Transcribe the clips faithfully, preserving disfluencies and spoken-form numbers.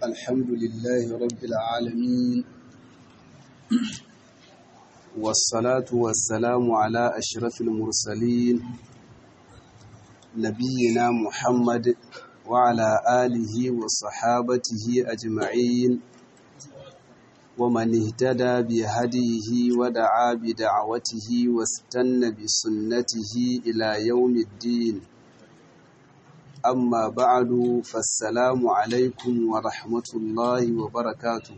الحمد لله رب العالمين والصلاة والسلام على أشرف المرسلين نبينا محمد وعلى آله وصحابته أجمعين ومن اهتدى بهديه ودعا بدعوته واستنى بسنته إلى يوم الدين. أما بعد فالسلام عليكم ورحمة الله وبركاته.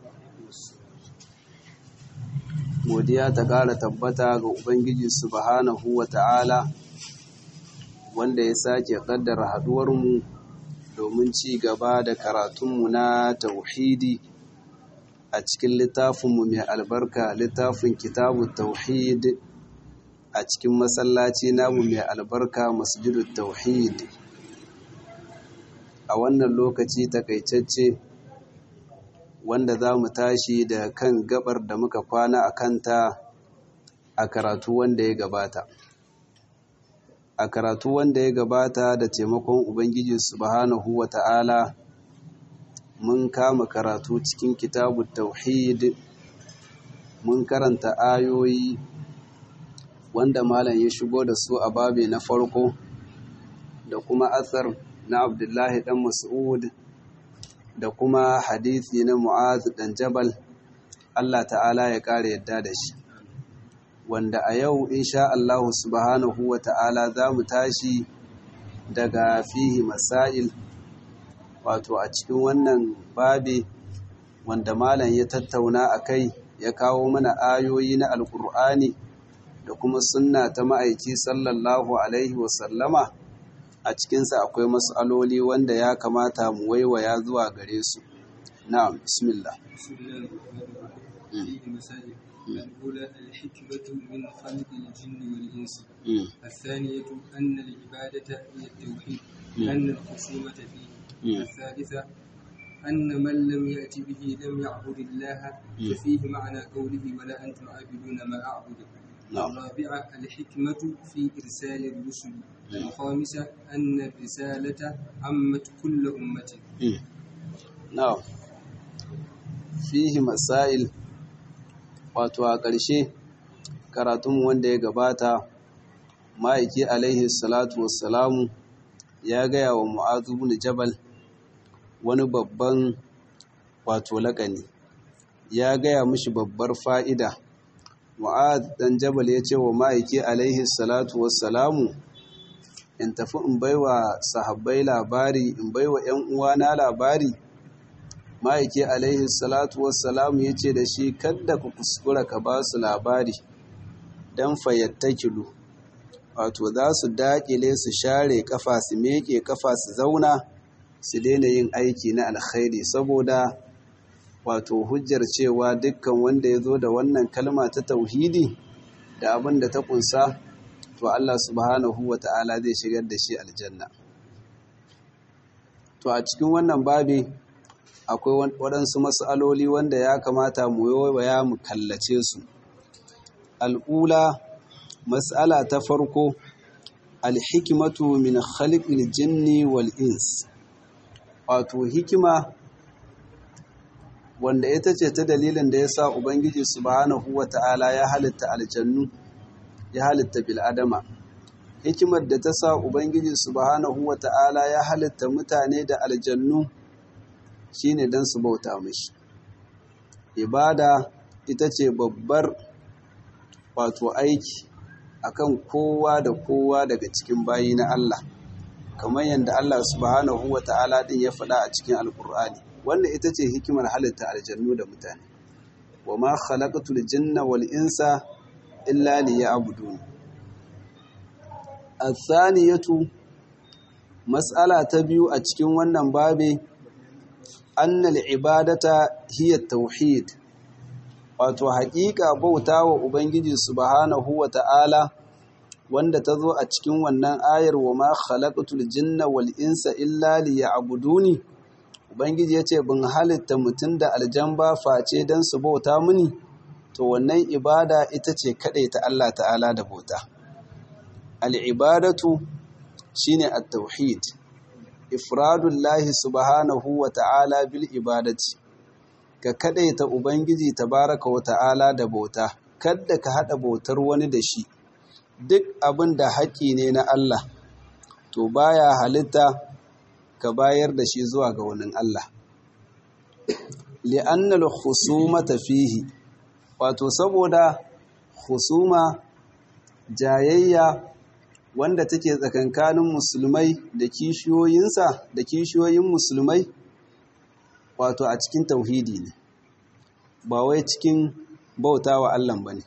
godiya ta ƙara tabbata ga Ubangiji subhanahu wa ta'ala wanda ya sake ƙaddara haɗuwarmu domin ci gaba da karatunmu na tauhidi a cikin littafinmu mai albarka, littafin kitabu tauhid a cikin masallaci namu mai albarka masjidut tauhid. A wannan lokaci takaitacce wanda za mu tashi da kan gabar da muka kwana a kanta a karatu wanda ya gabata. A karatu wanda ya gabata da taimakon Ubangiji subhanahu wa ta'ala mun kama karatu cikin kitabu tauhid, mun karanta ayoyi wanda malam ya shigo da su a babe na farko da kuma asar na Abdullahi dan Mas'ud da kuma hadisi na Mu'az dan Jabal, Allah ta'ala ya kare yadda da shi, wanda a yau insha Allah subhanahu wa ta'ala za mu tashi daga fihi masail, wato a cikin wannan babi wanda malam ya tattauna a kai, ya kawo mana ayoyi na alkur'ani da kuma sunna ta ma'aiki sallallahu alaihi wasallama. A cikinsa akwai mas'aloli wanda ya kamata mu waiwaya zuwa gare su. Na'am, bismillah. الأولى الحكمة من خلق الجن والإنس. الثانية أن العبادة هي التوحيد، أن الخصومة فيه. الثالثة أن من لم يأت به لم يعبد الله، ففيه معنى قوله ولا أنتم عابدون ما أعبد. الرابعة الحكمة في إرسال الرسل. الخامسة أن الرسالة عمت كل أمة. نعم، فيه مسائل. wato a ƙarshe karatun wanda ya gabata ma'aiki alaihi salatu wassalamu ya gaya wa Mu'adh ibn Jabal wani babban wato laƙani, ya gaya mishi babbar fa'ida. Mu'adh dan Jabal ya ce wa ma'aiki alaihi salatu wassalamu, in tafi in baiwa sahabbai labari, in baiwa ‘yan uwana labari. Ma'aiki alaihi salatu wassalamu ya ce da shi, kadda ku kuskura ka ba su labari don fayyattakilu, wato za su daƙile su share kafa su meke kafa su zauna su daina yin aiki na alkhairi, saboda wato hujjar cewa dukkan wanda ya zo da wannan kalma ta tauhidi da abin da ta kunsa, to Allah subhanahu wa ta'ala zai shigar da shi aljanna. To a cikin wannan babi akwai waɗansu mas'aloli wanda ya kamata mu waya mu kallace su. Al'ula, mas'ala ta farko, alhikimatu min khalqil jinni wal ins, wato hikima wanda ita ce ta dalilin da ya sa Ubangiji subhanahu wa ta'ala ya halitta aljannu, ya halitta bil'adama. Hikimar da ta sa Ubangiji subhanahu wa ta'ala ya halitta mutane da aljannu shi ne don su bauta mashi. Ibada ita ce babbar wato aiki akan kowa da kowa daga cikin bayi na Allah, kamar yadda Allah subhanahu wa ta'ala din ya faɗa a cikin Alƙur'ani. Wannan ita ce hikimar halitta aljannu da mutane. Wa ma khalaqatul jinna wal insa illa liya'budun. Athaniyatu, mas'ala ta biyu a cikin wannan babe, annal ibadata hiya tauhid, wato haƙiƙa bauta wa Ubangiji subhanahu wa ta'ala wanda ta zo a cikin wannan ayar wa ma khalaqatul jinna wal insa illa liya'buduni. Ubangiji ya ce bin halitta mutum da aljan ba face don su bauta mini, to wannan ibada ita ce kaɗai ta Allah ta'ala da bauta. Al'ibadatu shine at-tauhid, ifradullahi subhanahu wa ta'ala bil ibadati, ka kadaita ubangiji tabaraka wa ta'ala da bauta, kada ka hada bautar wani da shi. Duk abin da haƙi ne na Allah to baya halitta ka bayar da shi zuwa ga wani Allah. Li'anna al-khusumata fihi, wato saboda khusuma jayayya wanda take tsakankanin musulmai da kishiyoyinsa da kishiyoyin musulmai, wato a cikin tauhidi ne, ba wai cikin bautawa Allah bane.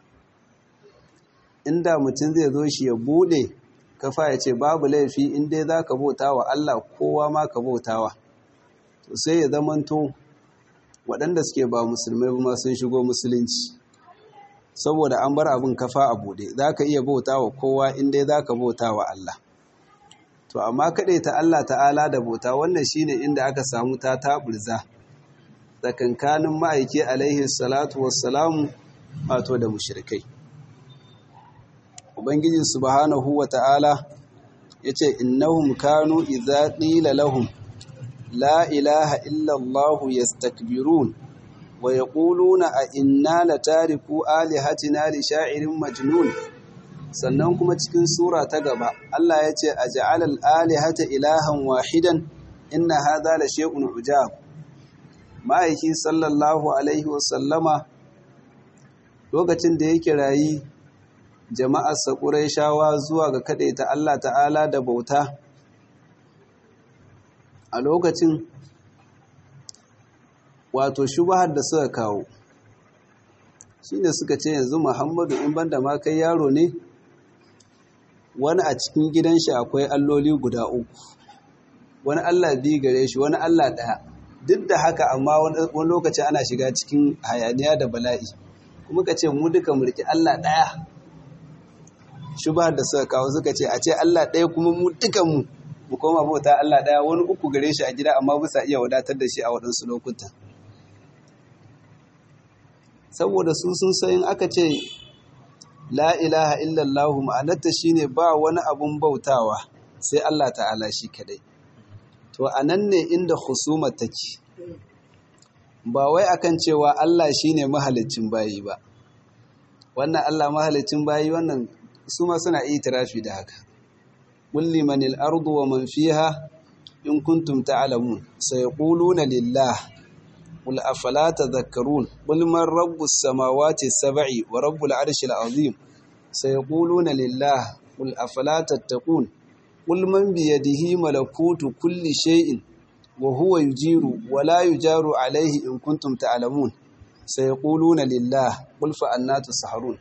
Inda mutum zai zo shi ya bude kafa ya ce babu laifi in dai zaka bautawa Allah kowa ma ka bautawa, to sai ya zamanto waɗanda suke ba musulmai ba sun shigo musulunci, saboda an bar abin kafa a bude. Zaka iya bautawa kowa in dai zaka bautawa Allah. To amma kaɗai ta Allah ta'ala da bauta, wannan shine inda aka samu ta taburza tsakankanin ma'aiki alaihi salatu wassalamu wato da mushrikai. Ubangiji subhanahu wa ta'ala yace innahum kanu idza qila lahum la ilaha illa Allah yastakbirun wa yaquluna a inna latariku alihatina li sha'irin majnun. Sannan kuma cikin sura ta gaba Allah ya ce aj'alal alihata ilahan wahidan inna hadha la shay'un ujab. Ma'aiki sallallahu alaihi wasallama lokacin da yake rayi jama'ar sa Qurayshawa zuwa ga kadaita Allah ta'ala da bauta, a lokacin wato shubahar da suka kawo shine suka ce yanzu Muhammadu in banda ma kai yaro ne, wani a cikin gidan shi akwai alloli guda uku, wani Allah biyu gare shi, wani Allah ɗaya. Duk da haka amma wani lokaci ana shiga cikin hayaniya da bala'i, kuma ka ce mu duka mulki Allah ɗaya. Shubahar da suka kawo suka ce a ce Allah ɗaya kuma mu duka mu mu koma bauta Allah ɗaya, wani uku gare shi a gida amma bisa iya wadatar da shi a waɗansu lokutan. Saboda su sun sayin aka ce la ilaha illallahu ma'anarta shine ba wani abun bautawa sai Allah ta'ala shi kadai. To anan ne inda husumar take, ba wai akan cewa Allah shine mahalicin bayi ba. Wannan Allah mahalicin bayi, wannan su ma suna itirafi da haka. Qul limanil ardu wa man fiha in kuntum ta'lamun sayaquluna lillah قل أفلا تذكرون قل من رب السماوات السبع ورب العرش العظيم سيقولون لله قل أفلا تتقون قل من بيده ملكوت كل شيء وهو يجير ولا يجار عليه إن كنتم تعلمون سيقولون لله قل فأنا تسحرون.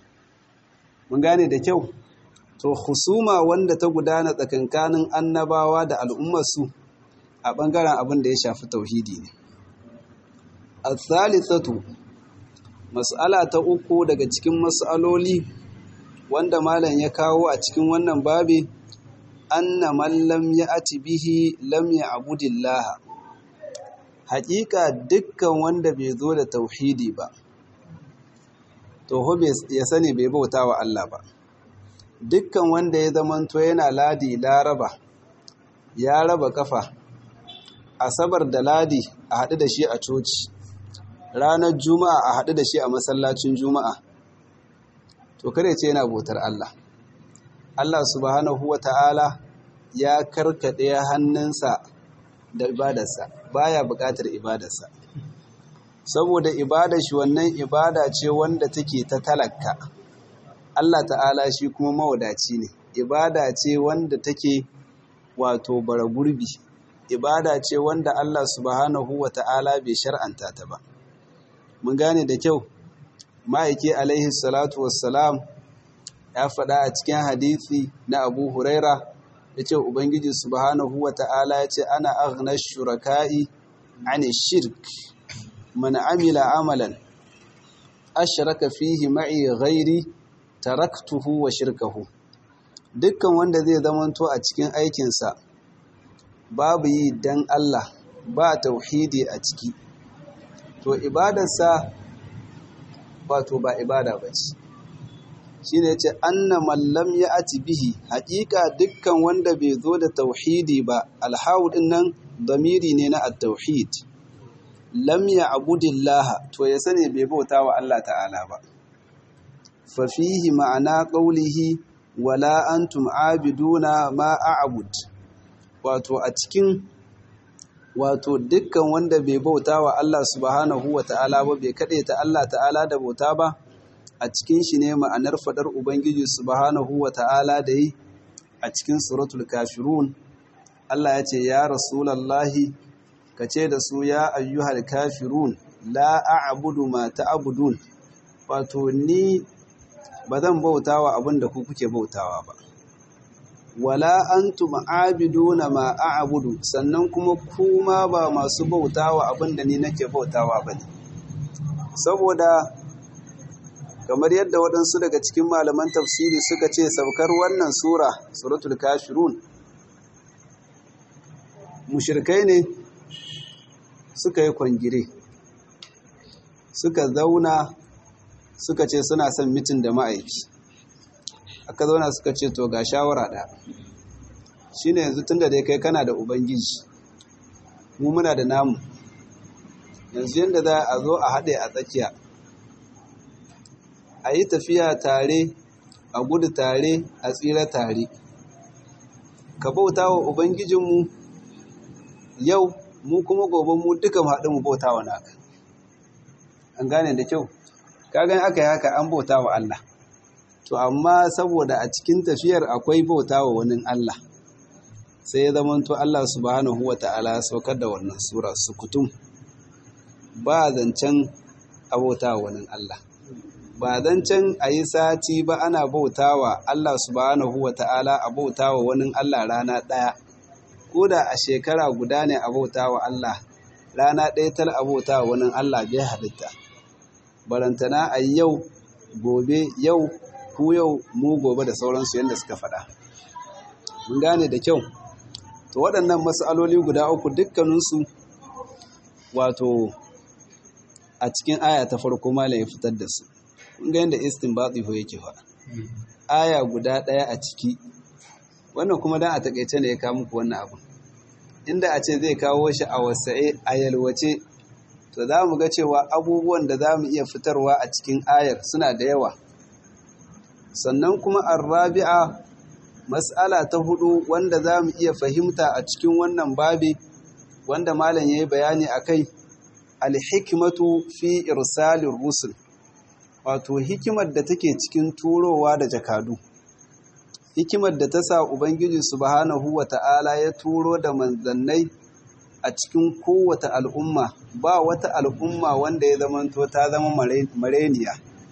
mun gane da kyau. To husuma wanda ta gudana tsakankanin annabawa da al'ummarsu a ɓangaren abin da ya shafi tauhidi ne. Al-thalithatu, mas'ala ta uku daga cikin mas'aloli wanda malam ya kawo a cikin wannan babi, anna man lam ya'ti bihi lam ya'budillah. Haƙiƙa dukkan wanda bai zo da tauhidi ba to ho ya sani bai bauta wa Allah ba. Dukkan wanda ya zamanto yana ladi laraba, ya raba kafa asabar da ladi a haɗu da shi a coci, ranar juma'a a haɗu da shi a masallacin juma'a, to kare ce yana bautar Allah. Allah subhanahu wa ta'ala ya karkaɗe hannunsa da ibadarsa, baya buƙatar ibadarsa, saboda ibadar shi wannan ibada ce wanda take ta talaka. Allah ta'ala shi kuma mawadaci ne, ibada ce wanda take wato bara gurbi, ibada ce wanda Allah subhanahu wa ta'ala bai shar'anta ta ba. Mun gane da kyau. Ma'aiki alaihi salatu wassalam ya faɗa a cikin hadisi na Abu Huraira, ya ce Ubangiji subhanahu wa ta'ala ya ce ana aghna shuraka'i ani shirk man amila amalan ashraka fihi ma'i ghairi taraktuhu wa shirkahu. Dukkan wanda zai zamanto a cikin aikinsa babu yi dan Allah, ba tauhidi a ciki, to ibadarsa wato ba ibada ba ce. shine yace anna man lam ya'ti bihi haqiqa dukkan wanda bai zo da tauhidi ba alhawu din nan damiri ne na at-tauhid lam ya'budillaha to ya sani bai bauta wa Allah ta'ala ba fa fihi ma'ana qawlihi wala antum abiduna ma a'bud wato a cikin wato dukkan wanda bai bauta wa Allah subhanahu wa ta'ala ba bai kade ta Allah ta'ala da bauta ba a cikin shi ne ma'anar fadar ubangiji subhanahu wa ta'ala da yi a cikin suratul kafirun Allah ya ce ya rasulallahi kace da su ya ayyuhal kafirun la a'budu ma ta'budun wato ni bazan bautawa abinda ku kuke bautawa ba wala antum aabiduna ma a'budu sannan kuma kuma ba masu bautawa abinda ni nake bautawa bane saboda kamar yadda waɗansu daga cikin malaman tafsiri suka ce saukar wannan sura suratul kafirun mushrikai ne suka yi kwangire suka zauna suka ce suna son mitin da ma'aiki aka zauna suka ce to ga shawara ɗaya shine yanzu tunda dai kai kana da ubangiji mu muna da namu yanzu yanda za a zo a haɗe a tsakiya a yi tafiya tare a gudu tare a tsira tare ka bauta wa ubangijinmu yau mu kuma gobe mu duka mu haɗu mu bauta wa naka an gane da kyau ka gani aka yi haka an bauta wa Allah to amma saboda a cikin tafiyar akwai bauta wa wani Allah sai ya zama to Allah subhanahu wa ta'ala saukar da wannan sura sukutum ba zancen abauta wa wani Allah ba zancen a yi sati ba ana bauta wa Allah subhanahu wa ta'ala a bauta wa wani Allah rana ɗaya ko da a shekara guda ne a bauta wa Allah rana ɗaya tal a bauta wa wani Allah bai halitta barantana a yau gobe yau ku yau mu gobe da sauransu yadda suka faɗa mun gane da kyau to waɗannan mas'aloli guda uku dukkaninsu wato a cikin aya ta farko malam ya fitar da su mun ga yadda istinbati ho yake fa aya guda ɗaya a ciki wannan kuma dan a takeice ne ya kawo muku wannan abu inda a ce zai kawo shi a wasa'e a yalwace to za mu ga cewa abubuwan da za mu iya fitarwa a cikin ayar suna da yawa sannan kuma arrabi'a mas'ala ta hudu wanda za mu iya fahimta a cikin wannan babi wanda malam ya yi bayani a kai alhikimatu fi irsalin rusul wato hikimar da take cikin turowa da jakadu hikimar da ta sa ubangiji subhanahu wata'ala ya turo da manzannai a cikin kowace al'umma ba wata al'umma wanda ya zamanto ta zama mareniya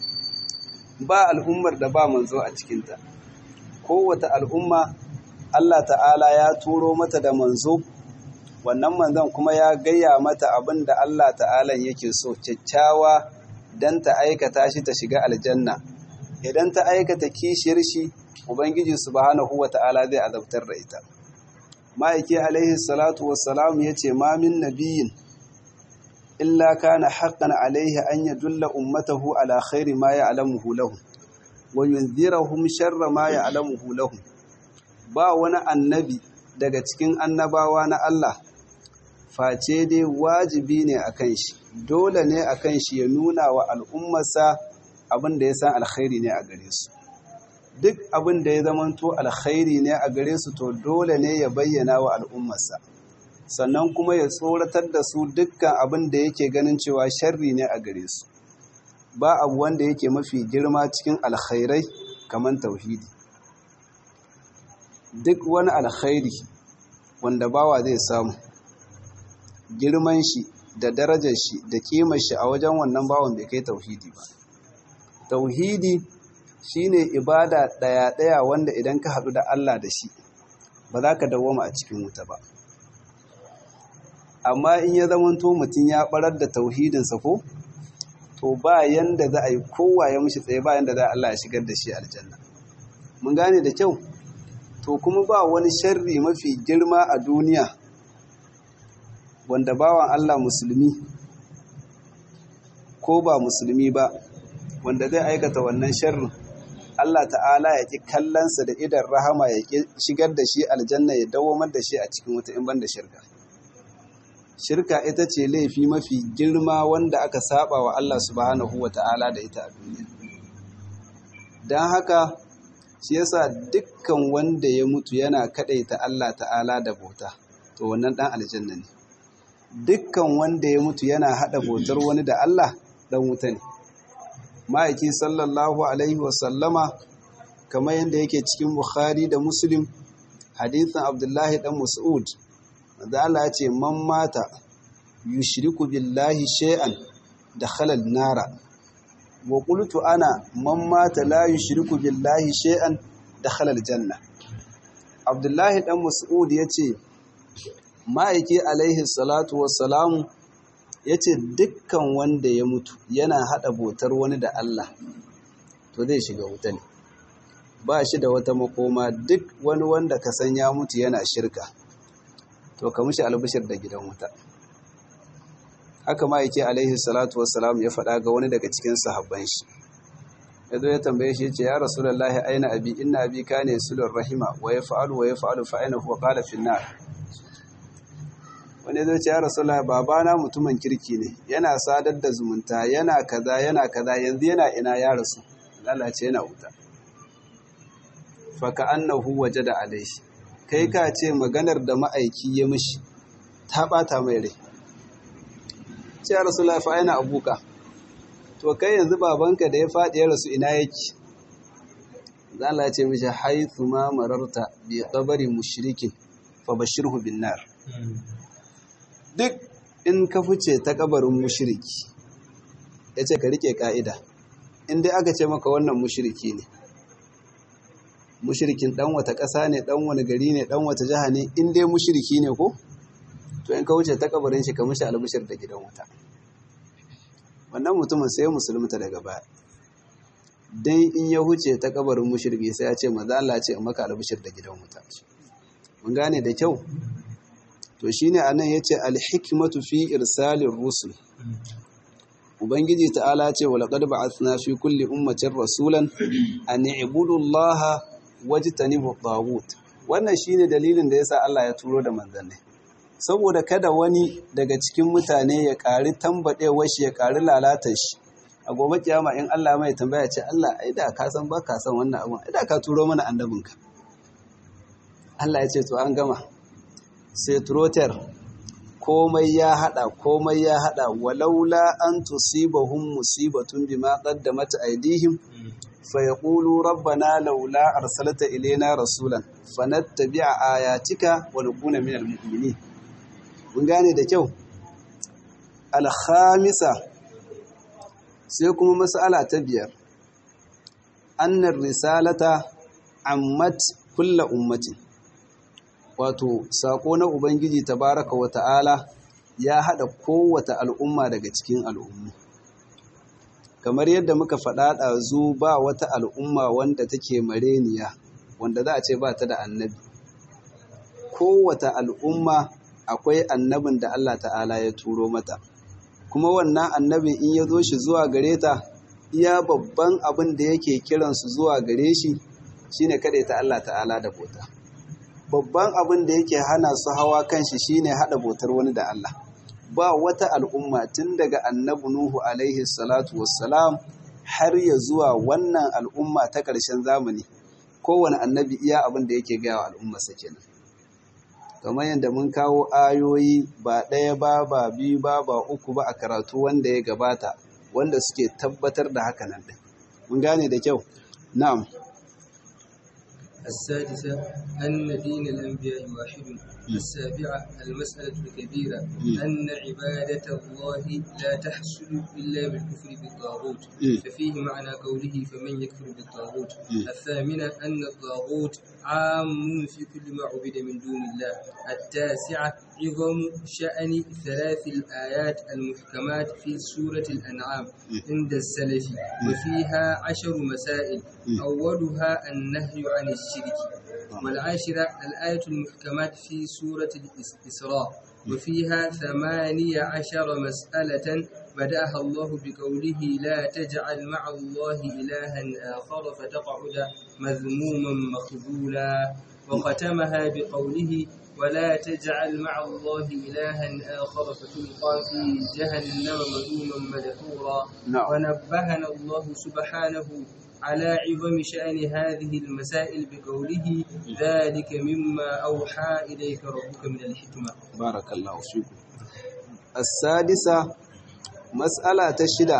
ba al'ummar da ba manzo a cikinta kowace al'umma Allah ta'ala ya turo mata da manzo wannan manzon kuma ya gaya mata abin da Allah ta'ala yake so kyakkyawa don ta aikata shi ta shiga aljanna idan ta aikata kishiyar shi ubangiji subhanahu wata'ala zai azabtar da ita ma'aiki alaihi salatu wassalam yace ma min nabiyin illa kana haqqan alaihi an yadulla ummatahu ala khairi ma ya'lamuhu lahum wa yunzirahum sharra ma ya'lamuhu lahum ba wani annabi daga cikin annabawa na Allah face dai wajibi ne akan shi dole ne akan shi ya nuna wa al'ummarsa abin da ya san alkhairi ne a gare su duk abin da ya zamanto alkhairi ne a gare su to dole ne ya bayyana wa al'ummarsa sannan kuma ya tsoratar da su dukkan abin da yake ganin cewa sharri ne a gare su ba abu wanda yake mafi girma cikin alkhairai kamar tauhidi duk wani alkhairi wanda bawa zai samu girman shi da darajar shi da kimar shi a wajen wannan bawan bai kai tauhidi ba tauhidi shine ibada daya daya wanda idan ka hadu da Allah da shi ba za ka dawoma a cikin wuta ba amma in ya zamanto mutum ya barar da tauhidinsa ko to ba yanda za a yi kowa ya mishi tsaye ba yanda za Allah ya shigar da shi aljanna mun gane da kyau to kuma ba wani sharri mafi girma a duniya wanda bawan Allah musulmi ko ba musulmi ba wanda zai aikata wannan sharrin Allah ta'ala ya ƙi kallonsa da idan rahama ya ƙi shigar da shi aljanna ya dawomar da shi a cikin wuta in ban da shirka. Shirka ita ce laifi mafi girma wanda aka saba wa Allah subhanahu wa ta'ala da ita a duniya. Don haka shi yasa dukkan wanda ya mutu yana kaɗaita Allah ta'ala da bauta, to wannan ɗan aljanna ne. Dukkan wanda ya mutu yana haɗa bautar wani da Allah ɗan wuta ne. Ma'aiki sallallahu alaihi wasallama kamar yadda yake cikin Bukhari da Muslim hadithin Abdullahi ɗan Mas'ud, da Allah ya ce man mata yushriku billahi shay'an dakhala an-nara wa qultu ana man mata la yushriku billahi shay'an dakhala al-janna. Abdullahi ɗan Mas'ud yace ma'aiki alaihi salatu wassalamu ya ce dukkan wanda ya mutu yana haɗa bautar wani da Allah to zai shiga wuta ne, ba shi da wata makoma. Duk wani wanda ka san ya mutu yana shirka to ka mushi albishir da gidan wuta. Haka ma yake alaihi salatu wassalam ya faɗa ga wani daga cikin sahabban shi, ya zo ya tambaye shi ya ce ya rasulullahi aina abi inna abi kana yasulur rahima wa yaf'alu wa yaf'alu fa aina huwa qala fi an-nar. Wani zai ce ya Rasulullah babana mutumin kirki ne, yana sadar da zumunta, yana kaza yana kaza, yanzu yana ina ya rasu. Allah ce yana wuta. Fa ka'annahu wajada alaihi, kai ka ce maganar da ma'aiki ya mishi ta bata mai rai. Ce ya Rasulullah fa aina abuka, to kai yanzu babanka da ya faɗi ya rasu ina yake? Allah ce mishi haythu ma mararta bi qabri mushrikin fa bashirhu bin nar. Duk in ka fice ta kabarin mushriki, ya ce ka rike ka'ida, in dai aka ce maka wannan mushriki ne, mushrikin dan wata ƙasa ne, dan wani gari ne, dan wata jiha ne, in dai mushriki ne ko, to in ka wuce ta kabarin shi ka mushi albishir da gidan wuta. Wannan mutumin sai musulunta daga baya, dan in ya huce ta kabarin mushriki sai ya ce maza Allah ce in maka albishir da gidan wuta. Mun gane da kyau. To shine anan yace al-hikmatu fi irsalir rusul. Ubangiji ta'ala ce wa laqad ba'athna fi kulli ummatin rasulan an i'budu Allaha wajtanibu at-taghut. Wannan shine dalilin da yasa Allah ya turo da manzanni. Saboda kada wani daga cikin mutane ya ƙari tambadewar shi, ya ƙari lalatar shi. A gobe kiyama in Allah mai tambaya ce Allah ai da ka san ba ka san wannan abun, ai da ka turo mana annabinka. Allah ya ce to an gama. Sai turotar komai ya hada komai ya hada walaula an tusibahum musibatun bima qaddamat aydihim fayaqulu rabbana laula arsalta ilayna rasulan fanattabi'a ayatika wa nakuna minal mu'minin. Mun gane da kyau. Al-khamisa, sai kuma mas'ala ta biyar, annar risalata ammat kullu ummatin. Wato sako na Ubangiji tabaraka wa ta'ala ya haɗa kowace al'umma daga cikin al'ummu. Kamar yadda muka faɗa ɗazu, ba wata al'umma wanda take mareniya, wanda za a ce ba ta da annabi. Kowace al'umma akwai annabin da Allah ta'ala ya turo mata. Kuma wannan annabin in ya zo shi zuwa gare ta, iya babban abin da yake kiransu zuwa gare shi shine kaɗaita Allah ta'ala da bauta. Babban abin da yake hana su hawa kanshi shine hada bautar wani da Allah. Ba wata al'umma tun daga annabi Nuhu alaihi salatu wassalam har ya zuwa wannan al'umma ta ƙarshen zamani, kowane annabi iya abin da yake gaya wa al'ummarsa kenan. Kamar yadda mun kawo ayoyi ba ɗaya ba ba biyu ba ba uku ba a karatu wanda ya gabata, wanda suke tabbatar da haka nan ɗin. Mun gane da kyau? Na'am. السادسة أن دين الأنبياء واحد. السابعة المسألة الكبيرة أن عبادة الله لا تحصل إلا بالكفر بالطاغوت، ففيه معنى قوله فمن يكفر بالطاغوت. الثامنة أن الطاغوت عام في كل ما عبد من دون الله. التاسعة عظم شأن ثلاث الآيات المحكمات في سورة الأنعام عند السلف، وفيها عشر مسائل. أولها النهي عن الشرك، والعاشرة الآية المحكمات في سورة الإسراء، وفيها ثمانية عشر مسألة بدأها الله بقوله لا تجعل مع الله إلها آخر فتقعد مذموما مخذولا، وختمها بقوله ولا تجعل مع الله إلها آخر فتلقى في جهنم مذموما مدحورا. نعم. ونبهنا الله سبحانه على عظم شأن هذه المسائل بقوله ذلك مما أوحى إليك ربك من الحكمة. بارك الله فيكم. السادسة مسألة تشدة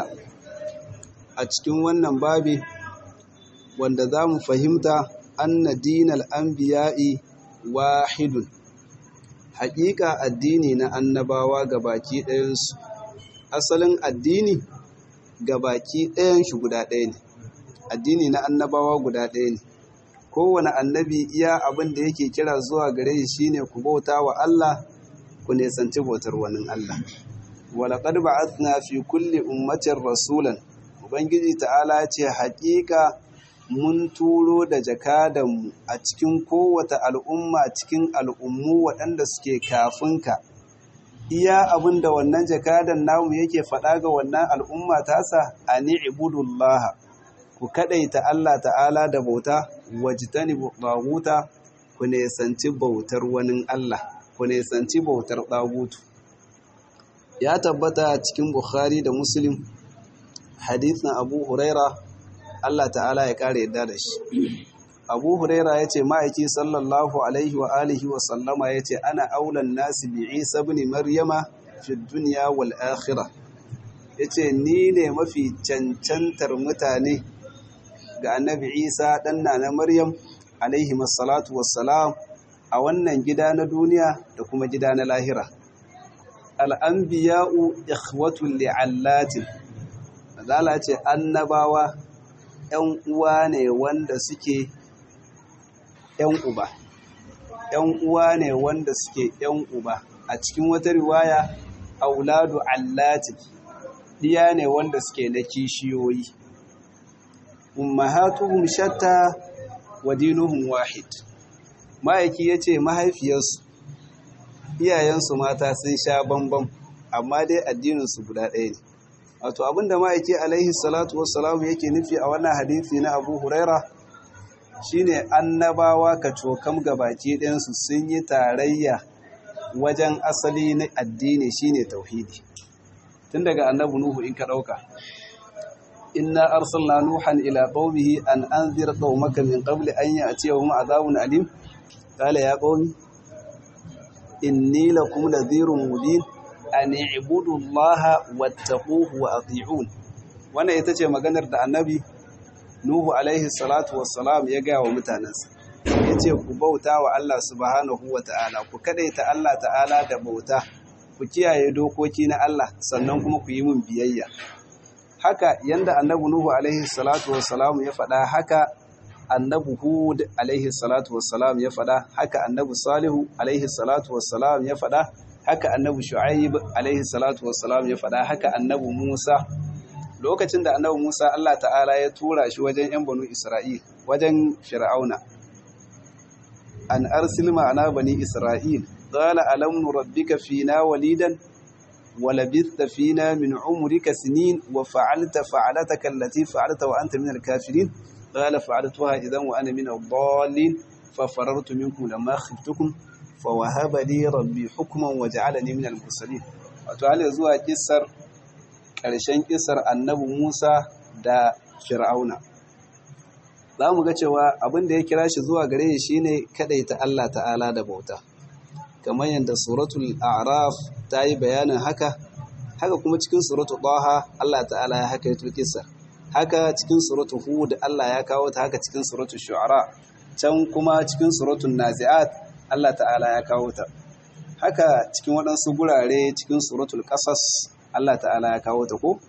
أتكون wannan babi wanda zamu fahimta anna dinal anbiya'i wahidun, haƙiƙa addini na annabawa gabaki ɗayansu, asalin addini gabaki ɗayan shi guda ɗaya ne. Addini na annabawa guda ɗaya ne. Kowane annabi iya abin da yake kira zuwa gare shi shine ku bauta wa Allah, ku nesanci bautar wani Allah. Walaqad ba'athna fi kulli ummatin rasulan, ubangiji ta'ala ce haƙiƙa mun turo da jakadanmu a cikin kowace al'umma cikin al'ummu waɗanda suke kafinka. Iya abin da wannan jakadan namu yake faɗa ga wannan al'umma tasa, ani ibudullaha, ku kaɗaita Allah ta'ala da bauta, wajtanibu ɗaguta, ku nesanci bautar wani Allah, ku nesanci bautar ɗagutu. Ya tabbata cikin Bukhari da Muslim hadithin Abu Huraira, Allah ta'ala ya kare yadda da shi. Abu Huraira ya ce ma'aiki sallallahu alaihi wa alihi wa sallama ya ce ana aulan nasi bi Isa ibn Maryama fi dunya wal akhirah. Ya ce ni ne mafi cancantar mutane ga annabi Isa ɗan na Maryam alaihi masallatu wassalam a wannan gida na duniya da kuma gida na lahira. Al'anbiya'u ikhwatul li'allatin. Mazala ce annabawa ‘yan uwa ne wanda suke ‘yan uba, ‘yan uwa ne wanda suke ‘yan uba. A cikin wata riwaya, auladu allatin, ɗiya ne wanda suke na kishiyoyi. Ummahatuhum shatta wa dinuhum wahid. Ma'aiki ya ce mahaifiyarsu, iyayensu mata sun sha bambam, amma dai addininsu guda ɗaya ne. Wato abinda ma'aiki alaihi salatu wassalamu yake nufi a wannan hadisi na Abu Huraira shine annabawa ka cokam gabaki ɗayansu sun yi tarayya wajen asali na addini shine tauhidi. Tun daga annabi Nuhu in ka ɗauka, inna arsalna nuhan ila qaumihi an anzir qaumaka min qabli an ya'tiyahum adhabun alim qala ya qaumi inni lakum nadhirun mubin an i'budu allaha wattaquhu wa ati'un. Wannan ita ce maganar da annabi Nuhu alaihi salatu wassalam ya ga wa mutanansa. Yace ku bauta wa Allah subhanahu wa ta'ala, ku kadaita Allah ta'ala da bauta, ku kiyaye dokoki na Allah, sannan kuma ku yi min biyayya. Haka yanda annabi Nuhu alaihi salatu wassalam ya faɗa, haka annabi Hud alaihi salatu wassalam ya faɗa, haka annabi Salihu alaihi salatu wassalam ya faɗa, haka annabi Shu'aib alaihi salatu wassalam ya faɗa, haka annabi Musa. Lokacin da annabi Musa Allah ta'ala ya tura shi wajen ‘yan banu Isra'il, wajen Fir'auna, an arsil ma'ana bani Isra'il, qala alam nurabbika fina walidan wa labithta fina min umrika sinin wa fa'alta fa'alataka allati fa'alta wa anta min al-kafirin qala fa'altuha idhan wa ana min ad-dallin fa farartu minkum lamma khiftukum fa wahaba li rabbi hukman wa ja'alani min al-mursalin. Wato hal zuwa kissar ƙarshen kisar annabi Musa da Fir'auna. Za mu ga cewa abin da ya kira shi zuwa gare shi shine kadaita Allah ta'ala da bauta. Kamar yadda suratul A'raf ta yi bayanin haka, haka kuma cikin suratul Taha Allah ta'ala ya haka yato kisar. Haka cikin suratul Hud Allah ya kawo ta, haka cikin suratul Shu'ara. Can kuma cikin suratul Nazi'at Allah ta'ala ya kawo ta. Haka cikin waɗansu gurare cikin suratul Qasas Allah ta'ala ya kawo ta ko?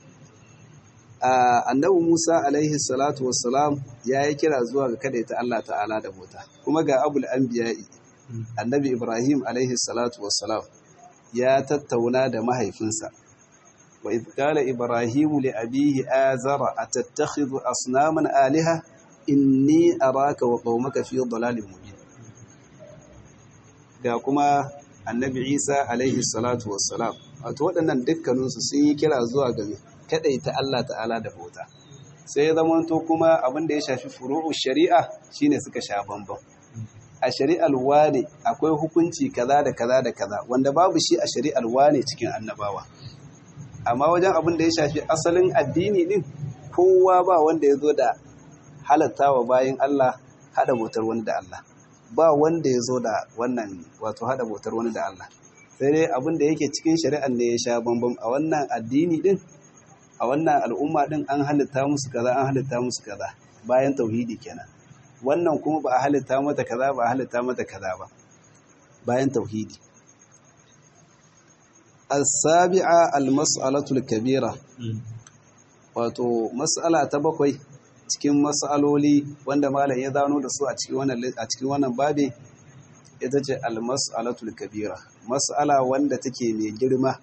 Annabi Musa alaihi salatu wassalam ya yi kira zuwa ga kadaita Allah ta'ala da bauta. Kuma ga abul anbiya'i Annabi Ibrahim alaihi salatu wassalam ya tattauna da mahaifinsa. Wa idh qala Ibrahimu li abihi azara atattakhidhu asnaman alaha inni araka wa qaumaka fi dhalalin mubin. Ga kuma annabi Isa alaihi salatu wassalam. Wato waɗannan dukkaninsu sun yi kira zuwa ga kaɗaita Allah ta'ala da bauta. Sai ya zamanto kuma abin da ya shafi furu'u shari'a shine suka sha bambam. A shari'ar wane akwai hukunci kaza da kaza da kaza wanda babu shi a shari'ar wane cikin annabawa. Amma wajen abin da ya shafi asalin addini din kowa ba wanda ya zo da halattawa bayan Allah hada bautar wani da Allah. Ba wanda ya zo da wannan wato hada bautar wani da Allah. Sai dai abin da yake cikin shari'ar ne ya sha bambam. A wannan addini din a wannan al'umma din an halitta musu kaza an halitta musu kaza bayan tauhidi kenan. Wannan kuma ba a halitta mata kaza ba a halitta mata kaza ba bayan tauhidi. As-sabi'a al-mas'alatul kabira. Wato mas'ala ta bakwai cikin mas'aloli wanda malam ya zano da su a cikin wannan a cikin wannan babi ita ce al-mas'alatul kabira. Mas'ala wanda take mai girma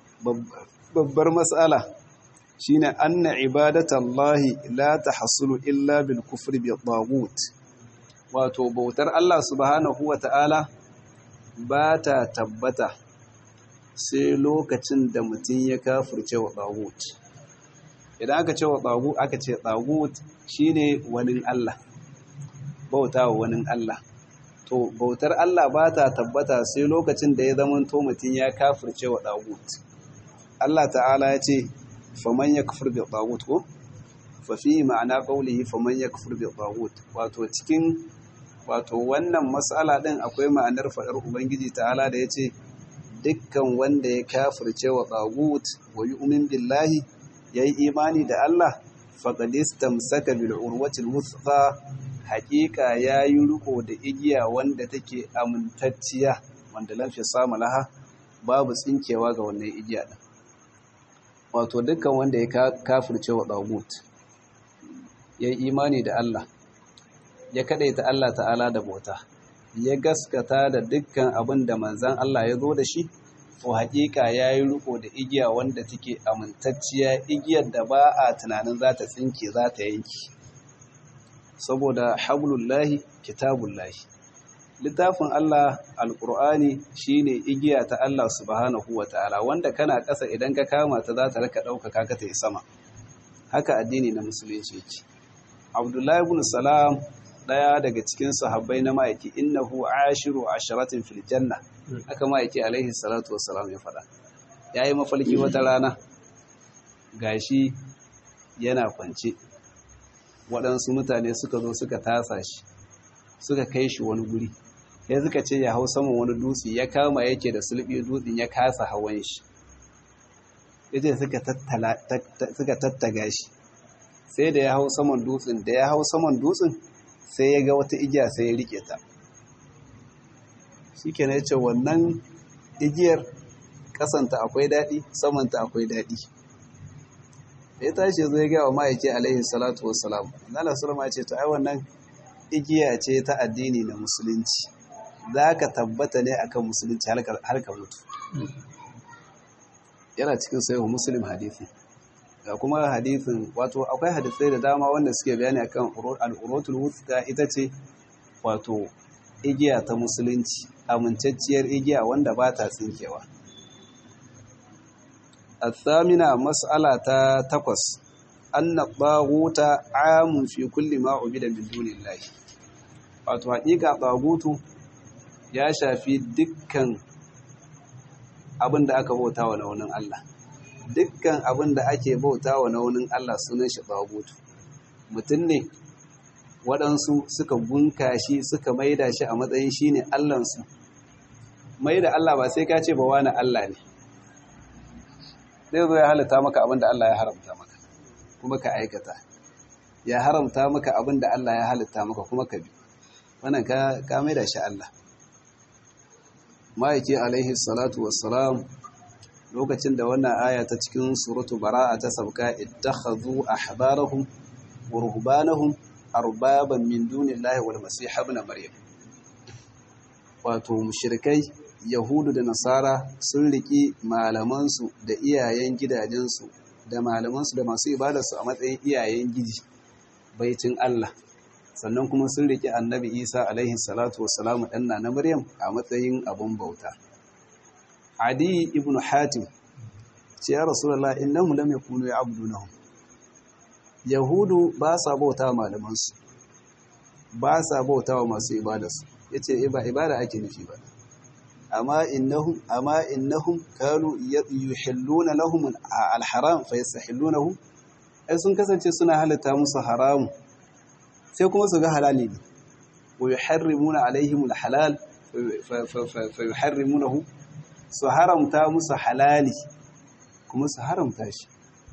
babbar mas'ala shine anna ibadatallahi la tahsulu illa bil kufri bi taghut. Wato bautar Allah subhanahu wata'ala ba ta tabbata sai lokacin da mutum ya kafirce wa taghut. Idan aka ce wa taghut aka ce taghut shine wani Allah, bauta wa wani Allah. To bautar Allah ba ta tabbata sai lokacin da ya zamanto mutum ya kafirce wa taghut. Allah ta'ala ya ce faman yakfur bi taghut ko fa fi ma'ana qawlihi faman yakfur bi taghut. Wato cikin wato wannan mas'ala din akwai ma'anar fadar ubangiji ta'ala da yace dukkan wanda ya kafirce wa taghut wa yu'min billahi yayi imani da Allah faqad istamsaka bil urwati al wuthqa. Haqiqa yayi riko da igiya wanda take amintacciya wanda lam fi sama laha babu tsinkewa ga wannan igiya din. Wato dukkan wanda ya kafirce wa taghut ya yi imani da Allah ya kadaita Allah ta'ala da bauta ya gaskata da dukkan abin da manzon Allah ya zo da shi to hakika yayi riko da igiya wanda take amintacciya, igiyar da ba a tunanin za ta tsinke za ta yanki, saboda hablullahi kitabullahi. Littafin Allah alƙur'ani shine igiya ta Allah subhanahu wata'ala wanda kana ƙasa idan ka kama ta za ta raka ɗaukaka ka ta yi sama. Haka addini na musulunci yake. Abdullahi ibn Salam ɗaya daga cikin sahabbai na ma'aiki innahu ashiru asharatin fil janna, haka ma'aiki alaihi salatu wassalam ya faɗa. Yayi mafalki wata rana gashi yana kwance, waɗansu mutane suka zo suka tasa shi suka kai shi wani guri, sai suka ce ya hau saman wani dutse, ya kama yake da sulbi dutsen ya kasa hawan shi, yace suka tattala suka tattaga shi, sai da ya hau saman dutsen da ya hau saman dutsen sai ya ga wata igiya sai ya rike ta. Shikenan yace wannan igiyar kasanta akwai dadi samanta akwai dadi. Ya tashi zai ga wa ma'aiki alaihi salatu wassalam. Allah sallama ya ce to ai wannan igiya ce ta addini na musulunci, za ka tabbata ne akan musulunci har ka mutu. Yana cikin sahihu Muslim hadisi. Ga kuma hadisin wato akwai hadisai da dama wanda suke bayani akan al-urwatul wuthqa, ita ce wato igiya ta musulunci, amintacciyar igiya wanda ba ta tsinkewa. الثامنة مسألة تقص أن الطاغوت عام في كل ما عبد من دون الله. wato haƙiƙa tagutu ya shafi dukkan abin da aka bauta wa naunin Allah, dukkan abin da ake bauta wa naunin Allah sunan shi tagutu. Mutum ne waɗansu suka gunka shi suka maida shi a matsayin shi ne Allahnsu. Maida Allah ba sai ka ce ba wani Allah ne, zai zo ya halitta maka abin da Allah ya haramta maka kuma ka aikata, ya haramta maka abin da Allah ya halitta maka kuma ka bi, wannan ka ka mai da shi Allah. Ma'aiki alaihi salatu wassalam lokacin da wannan aya ta cikin suratu bara'a ta sauka, ittakhadhu ahbarahum wa ruhbanahum arbaban min dunillahi wal masih ibn maryam. Wato mushrikai Yahudu da Nasara sun riki malamansu da iyayen gidajensu da malamansu da masu ibadarsu a matsayin iyayen giji baitin Allah, sannan kuma sun riki annabi Isa alaihi salatu wassalamu ɗanna na Maryam a matsayin abun bauta. Adi ibn Hatim ce ya Rasulullah innahum lam yakunu ya'budunahum Yahudu ba sa bauta malamansu ba sa bauta wa masu ibadarsu yace ba ibada ake nufi ba amma innahum amma innahum kanu yuhilluna lahum al-haram fa yastahillunahu ai sun kasance suna halatta musu haramu sai kuma su ga halali ne wa yuharrimuna alaihim al-halal fa yuharrimunahu su haramta musu halali kuma su haramta shi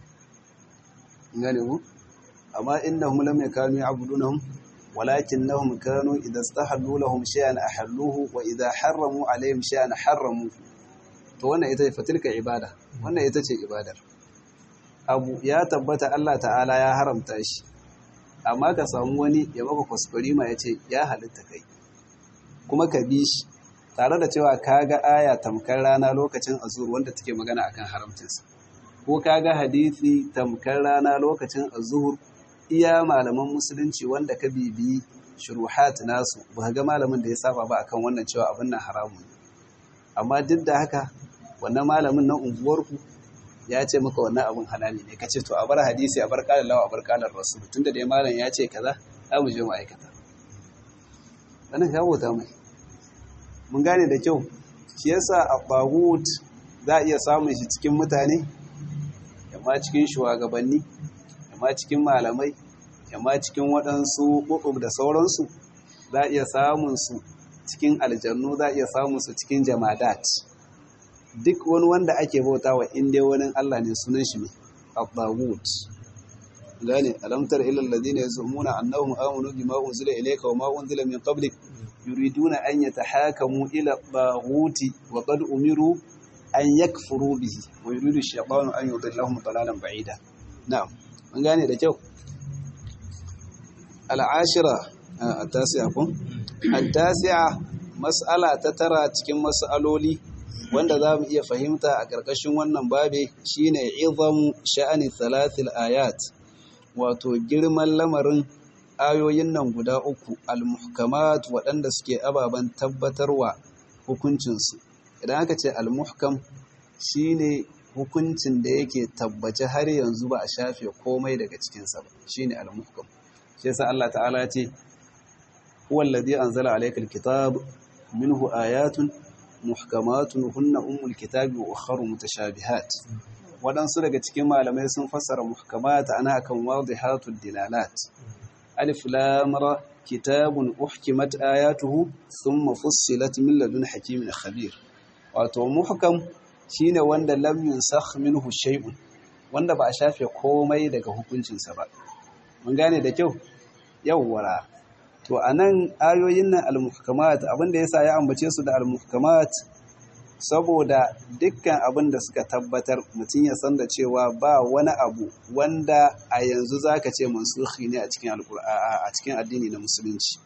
gane ku amma innahum lam yakunu ya'budunahum walakinnahum kanu idha istahallu lahum shay'an ahalluhu wa idha harramu alaihim shay'an harramu to wannan ita ce fatilka ibada wannan ita ce ibadar abu ya tabbata Allah ta'ala ya haramta shi amma ka samu wani ya maka kuskure ma yace ya halitta kai kuma ka bi shi tare da cewa kaga aya tamkar rana lokacin azur wanda take magana akan haramcinsa ko kaga hadisi tamkar rana lokacin azur iya malaman musulunci wanda ka bibi shuruhat nasu ba ga malamin da ya saba ba akan wannan cewa abin nan haramun amma duk da haka wannan malamin na unguwarku ya ce maka wannan abin halali ne kace to a bar hadisi a bar kalan lawa a bar kalan rasul tunda da malam ya ce kaza za mu je mu aikata wannan ka bauta mai mun gane da kyau shi yasa at-taghut za iya samun shi cikin mutane amma cikin shugabanni amma cikin malamai amma cikin waɗansu ƙuƙub da sauransu za a iya samun su cikin aljannu za a iya samun su cikin jamadat duk wani wanda ake bauta wa inda wani Allah ne sunan shi ne at-taghut gane alamtar ilal ladina yazumuna annahum amanu bima unzila ilayka wa ma unzila min qablik yuriduna an yatahakamu ila at-taghut wa qad umiru an yakfuru bihi wa yuridu ash-shaytanu an yudillahum dalalan ba'ida na'am mun gane da kyau al'ashira a tasi'a kun al-tasi'a mas'ala ta tara cikin mas'aloli wanda za mu iya fahimta a ƙarƙashin wannan babe shine izamu sha'ani thalathil ayat wato girman lamarin ayoyin nan guda uku al-muhkamat waɗanda suke ababen tabbatarwa hukuncinsu idan aka ce al-muhkam shine hukuncin da yake tabbace har yanzu ba a shafe komai daga cikinsa ba shine al-muhkam shi yasa Allah ta'ala ya ce huwal ladhi anzala alayka al-kitab minhu ayatun muhkamatun hunna ummul kitabi wa ukharu mutashabihat wadansu daga cikin malamai sun fassara muhkamat ana akan wadihatud dilalat alif lam ra kitabun uhkimat ayatuhu thumma fussilat min ladun hakimin khabir wato muhkam shine wanda lam yunsakh minhu shay'un wanda ba a shafe komai daga hukuncinsa ba mun gane da kyau yawwara to anan ayoyin nan al-muhkamat abinda yasa ya ambace su da al-muhkamat saboda dukkan abinda suka tabbatar mutun ya san da cewa ba wani abu wanda a yanzu zaka ce mansukhi ne a cikin al-qur'ani a cikin addini na musulunci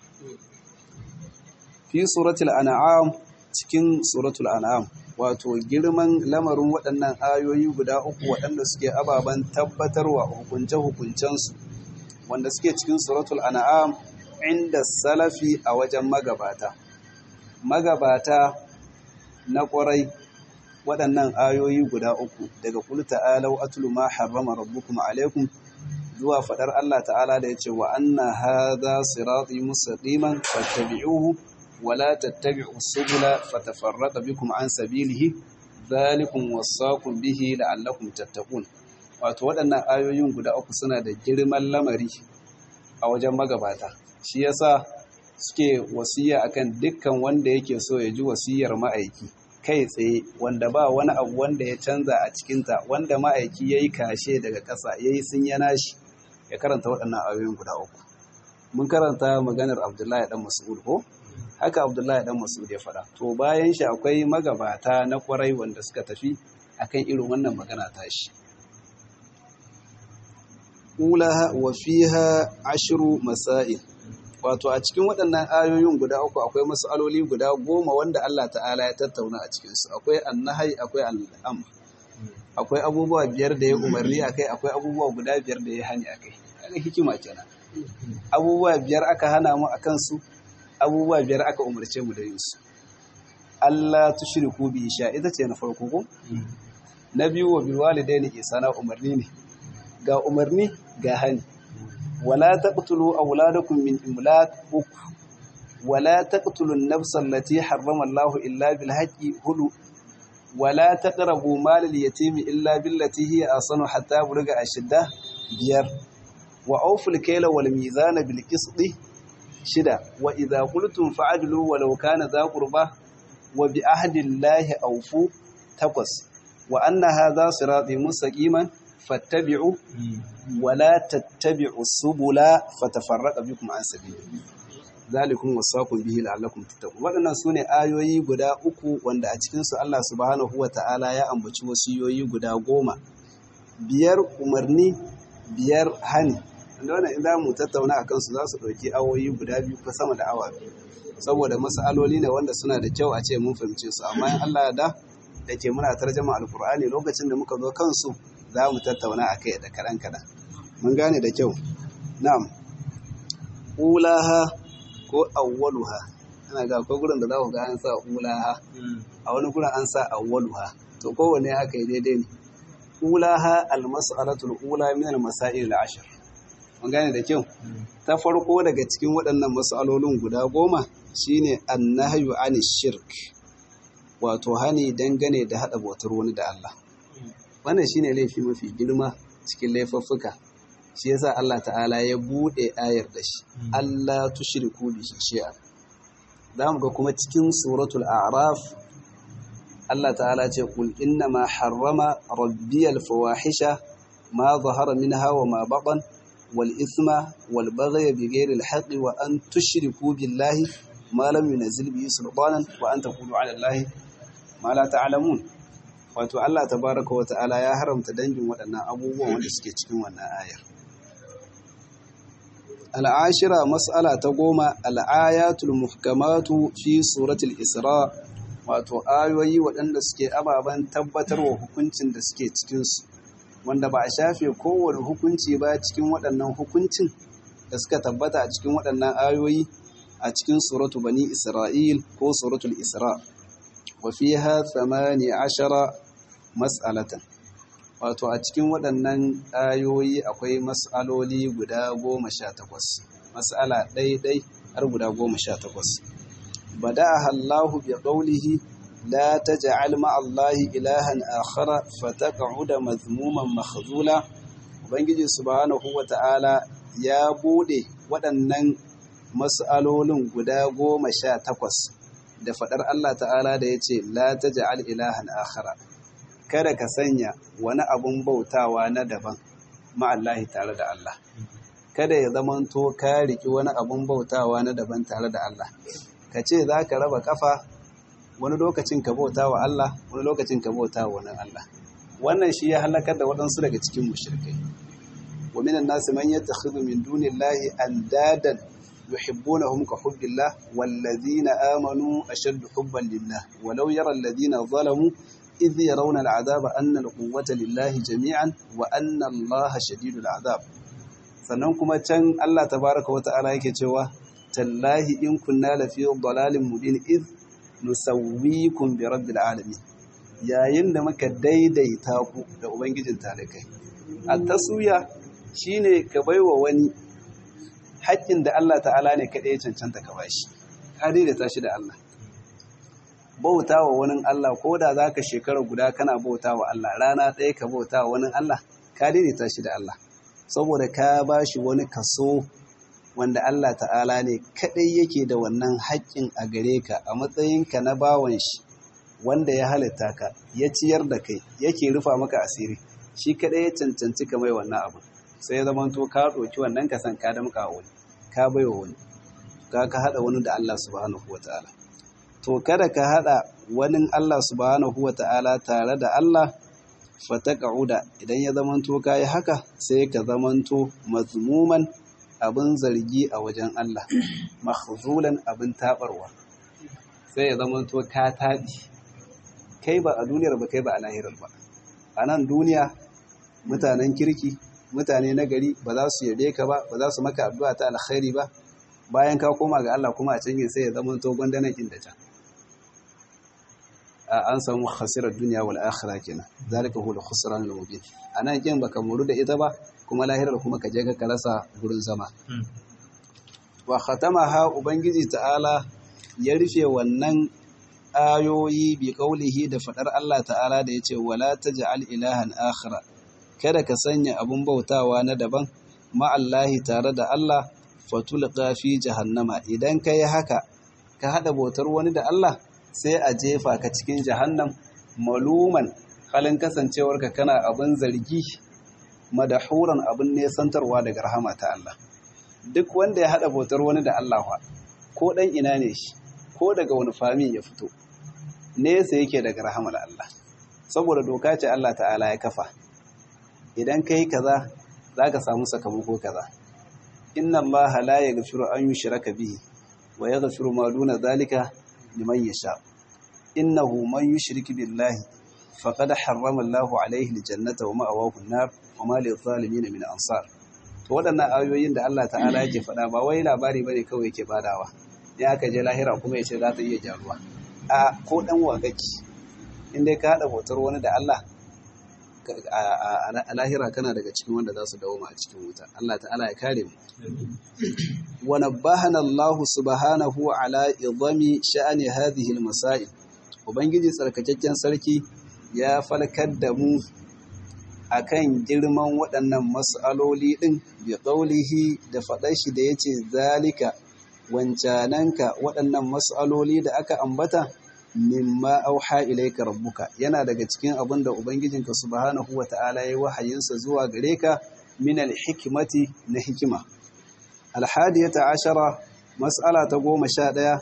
fi suratul an'am cikin suratul an'am wato girman lamarin waɗannan ayoyi guda uku waɗanda suke ababen tabbatarwa hukunce-hukuncensu wanda suke cikin suratul an'am inda salafi a wajen magabata magabata na ƙwarai waɗannan ayoyi guda uku daga qul ta'alu atlu ma harrama rabbukum alaykum zuwa faɗar Allah ta'ala da yace wa anna hadha sirati mustaqiman fattabi'uhu ولا تتبعوا السبل فتفرق بكم عن سبيله ذلكم وصاكم به لعلكم تتقون wato waɗannan ayoyin guda uku suna da girman lamari a wajen magabata shi yasa suke wasiya akan dukkan wanda yake so ya ji wasiyar ma'aiki kai tsaye wanda ba wani abu wanda ya canza a cikinta wanda ma'aiki yayi kashe daga ƙasa yayi sun yana shi ya karanta waɗannan ayoyin guda uku mun karanta maganar Abdullahi dan Mas'ud ko haka Abdullahi dan Mas'ud ya fada to bayan shi akwai magabata na kwarai wanda suka tafi akan irin wannan magana ta shi ulaha wa fiha ashru masail wato a cikin waɗannan ayoyin guda uku akwai mas'aloli guda goma wanda Allah ta'ala ya tattauna a cikin su akwai annahai akwai al'amr akwai abubuwa biyar da ya umarni akai akwai abubuwa guda biyar da ya hani akai kaga hikima kenan abubuwa biyar aka hana mu akan su abubuwa biyar aka umarce mu da yin su Allah tushriku bi sha ita ce na farko ko na biyu wa bil walidaini ihsana umarni ne ga umarni ga hani wala taqtulu auladakum min imlaq uku wala taqtulu an-nafsa allati harrama Allah illa bil haqqi hudu wala taqrabu mal al-yatim illa billati hiya ahsanu hatta bulga ashidda biyar wa awful kayla wal mizana bil qisti shida wa idha qultum fa'adlu walau kana dha qurba wa bi ahdi Allahi awfu takwas wa anna hadha sirati mustaqiman fattabi'u wa la tattabi'u subula fatafarraqa bikum an sabili zalikum wasaqu bihi la'allakum tattaqun wadannan sune ayoyi guda uku wanda a cikin su Allah subhanahu wata'ala ya ambaci wasiyoyi guda goma biyar umarni biyar hani wanda wannan idan mu tattauna akan su za su dauki awoyi guda biyu ko sama da awa biyu saboda mas'aloli ne wanda suna da kyau a ce mun fahimce su amma in Allah ya da dake muna tarjuma alqur'ani lokacin da muka zo kansu za mu tattauna akai da karan kadan mun gane da kyau na'am ulaha ko awwaluha ana ga akwai gurin da za ku ga an sa ulaha a wani gurin an sa awwaluha to kowanne aka yi daidai ne ulaha almas'alatul ula min almasail al'ashr mun gane da kyau ta farko daga cikin waɗannan mas'alolin guda goma shine annahyu anish shirk wato hani dangane da hada bautar wani da Allah wannan shine laifi mafi girma cikin laifuffuka shi yasa Allah ta'ala ya bude ayar da shi Allah tushriku bihi shay'an zamu ga kuma cikin suratul a'raf Allah ta'ala ce kul inna ma harrama rabbiyal fawahisha ma zahara minha wa ma batan wal ithma wal baghy bighayri al haqqi wa an tushriku billahi ma lam yunzil bihi sultanan wa an taqulu 'ala allahi ma la ta'lamun wato Allah tabaaraka wa ta'ala ya haramta dangin waɗannan abubuwan wanda suke cikin wannan ayar al'ashira mas'ala ta goma al'ayatul muhkamatu fi suratul isra wato ayoyi waɗanda suke ababen tabbatarwa hukuncin da suke cikinsu wanda ba a shafe kowane hukunci ba cikin waɗannan hukuncin da suka tabbata a cikin waɗannan ayoyi a cikin suratu bani isra'il ko suratul isra wa fiha thamani ashara mas'alatan wato a cikin waɗannan ayoyi akwai mas'aloli guda goma sha takwas mas'ala ɗai-ɗai har guda goma sha takwas بدأها الله بقوله لا تجعل مع الله إلها آخر فتقعد مذموما مخذولا وبنجي سبحانه وتعالى يا بودي waɗannan mas'alolin guda goma sha takwas da faɗar Allah ta'ala da ya ce la taj'al ilahan akhara kada ka sanya wani abun bautawa na daban ma'allahi tare da Allah kada ya zamanto ka riki wani abun bautawa na daban tare da Allah ka ce za ka raba kafa wani lokacin ka bauta wa Allah wani lokacin ka bauta wa wani Allah wannan shi ya halakar da waɗansu daga cikin mushrikai wa minan nasi man yattakhidhu min dunillahi andadan yuhibbunahum ka hubbillah wallazina amanu ashaddu hubban lillah walau yara alladhina zalamu idh yarawna al'adaba anna al-quwwata lillahi jami'an wa anna Allaha shadidul 'adab sannan kuma can Allah tabaaraka wa ta'ala yake cewa tallahi in kunna lafi dalalin mubin id nusawwikum bi rabbil alamin yayin da muka daidaita ku da ubangijin talakai at-taswiya shine ka baiwa wani haƙƙin da Allah ta'ala ne kada ya cancanta ka bashi ka daidaita shi da Allah bautawa wani Allah koda zaka shekara guda kana bautawa Allah rana ɗaya ka bautawa wani Allah ka daidaita shi da Allah saboda ka bashi wani kaso wanda Allah ta'ala ne kaɗai yake da wannan haƙƙin a gare ka a matsayinka na bawan shi wanda ya halitta ka ya ciyar da kai yake rufa maka asiri shi kaɗai ya cancanci ka mai wannan abu sai ya zama to ka ɗauki wannan ka san ka damƙa wani ka bai wa wani ka ka haɗa wani da Allah subhanahu wa ta'ala to kada ka haɗa wani Allah subhanahu wa ta'ala tare da Allah fataqauda idan ya zama to kai haka sai ka zama to mazmuman abin zargi a wajen Allah makhzulan abin tabarwa sai ya zama to ka tabi kai ba a duniyar ba kai ba a lahirar ba a nan duniya mutanen kirki mutane na gari ba za su yabe ka ba ba za su maka addu'a ta alkhairi ba bayan ka koma ga Allah kuma a can sai ya zama to gwandanan kin da can an samu khasirar duniya wal akhirah kenan zalika huwa al-khusran al-mubin anan kin baka muru da ita ba kuma lahirar kuma ka je ka rasa gurin zama wa khatamaha ubangiji ta'ala ya rufe wannan ayoyi bi qaulihi da fadar Allah ta'ala da yace wala taj'al ilahan akhira kada ka sanya abun bautawa na daban ma'allahi tare da Allah fatulqa fi jahannama idan kai haka ka hada bautar wani da Allah sai a jefa ka cikin jahannam maluman halin kasancewarka kana abin zargi madahuran abin nesantarwa daga rahama ta Allah duk wanda ya hada bautar wani da Allah ko dan ina ne shi ko daga wani fami ya fito nesa yake daga rahamar Allah saboda doka ce Allah ta'ala ya kafa idan kai kaza zaka samu sakamako kaza inna Allah la yaghfiru an yushraka bihi wa yaghfiru ma duna zalika liman yasha innahu man yushrik billahi faqad harrama Allahu alayhi aljannata wa ma'awahu an-nar wa ma lil-zalimin min ansar to wadannan ayoyin da Allah ta'ala yake faɗa ba wai labari bane kawai yake badawa ya aka je lahira kuma yace za ta iya jaruwa a ko dan wagaki inda ka hada bautar wani da Allah a lahira kana daga cikin wanda za su dawo a cikin wuta Allah ta'ala ya kare mu wa nabbahana Allah subhanahu ala idami sha'ani hadhihi al-masail ubangiji tsarkakakken sarki ya falkar da mu akan girman waɗannan mas'aloli din bi qaulihi da fadar shi da yace zalika wancananka waɗannan mas'aloli da aka ambata mimma auha ilayka rabbuka yana daga cikin abin da ubangijinka subhanahu wata'ala yayi wahayinsa zuwa gare ka min al-hikmati na hikima al-hadiyata ashara mas'ala ta goma sha ɗaya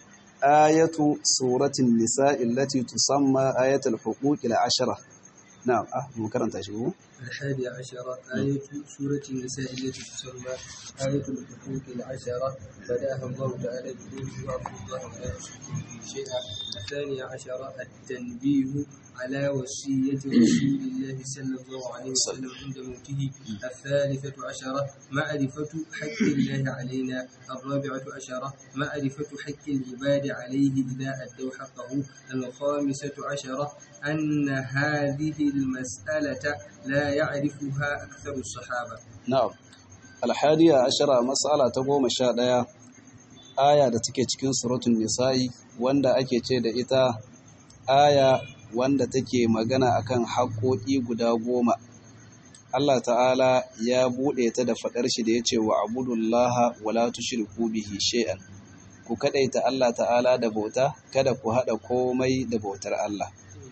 ayatu suratin nisa allati tusamma ayatul huquq al-ashara na'am ah mu karanta shi ko الحادي عشر آية سورة النساء التي تسمى آية الحقوق العشرة بدأها الله تعالى بقوله واعبدوا الله ولا تشركوا به شيئا. الثانية عشر التنبيه على وصية رسول الله صلى الله عليه وسلم عند موته. الثالثة عشرة معرفة حق الله علينا. الرابعة عشرة معرفة حق العباد عليه إذا أدوا حقه. الخامسة عشرة أن هذه المسألة لا يعرفها أكثر الصحابة. نعم. الحادية عشرة مسألة تقوم شادية آية da take cikin suratul nisa'i wanda ake ce da ita aya wanda take magana akan haƙoƙi guda goma. Allah ta'ala ya buɗe ta da faɗar shi da yace wa abudullaha wala tushriku bihi shay'an. Ku kadaita Allah ta'ala da bauta kada ku hada komai da bautar Allah.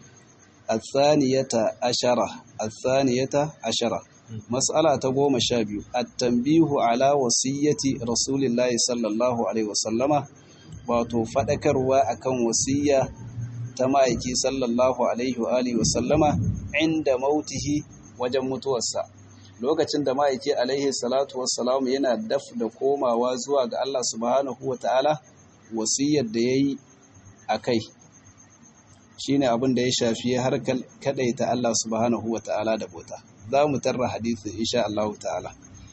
الثانية عشرة الثانية عشرة مسألة تقوم شابيو التنبيه على وصية رسول الله صلى الله عليه وسلم وتفدكر وأكن وصية تمايكي صلى الله عليه وآله وسلم عند موته وجمت وسا lokacin da ma'aiki alaihi salatu wassalam yana daf da komawa zuwa ga Allah subhanahu wataala wasiyar da yayi akai shine abin da ya shafi har kadaita Allah subhanahu wataala da bauta za mu tarra hadisi insha Allah ta'ala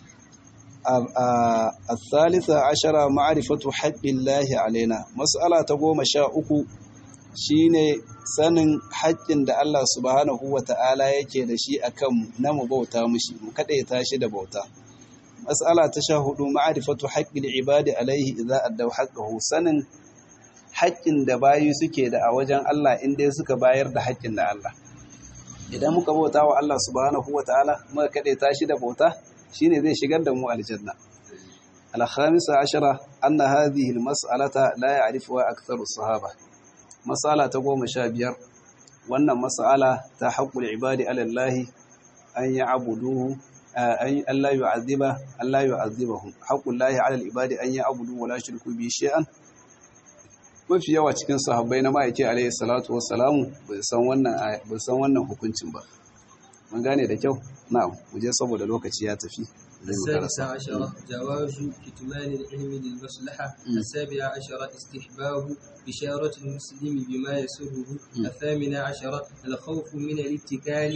al-thalitha ashara ma'rifatu haqqillahi alaina mas'ala ta goma sha uku shine sanin haƙƙin da Allah subhanahu wataala yake da shi akan na mu bauta mushi mu kadaita shi da bauta mas'ala ta sha hudu ma'rifatu haqqil ibadi alaihi idza addaw haqqahu sanin haƙƙin da bayi suke da a wajen Allah inda suka bayar da haƙƙin da Allah idan muka bauta wa Allah subhanahu wataala muka kadaita shi da bauta shine zai shigar da mu aljanna al-khamisa ashara anna hadhihi al-mas'alata la ya'rifuha aktharu as-sahaba mas'ala ta goma sha biyar wannan mas'ala ta haqqul ibadi ala Allah an ya'buduhu an Allah yu'azziba Allah yu'azzibahum haqqul lahi ala al-ibadi an ya'budu wa la yushriku bihi shay'an mafi yawa cikin sahabbai na ma'aiki alayhi salatu wassalamu bai san wannan bai san wannan hukuncin ba mun gane da kyau na'am mu je saboda lokaci ya tafi السادسة عشرة جواز كتمان العلم للمصلحة. السابعة عشرة استحباب بشارة المسلم بما يسره. الثامنة عشرة الخوف من الاتكال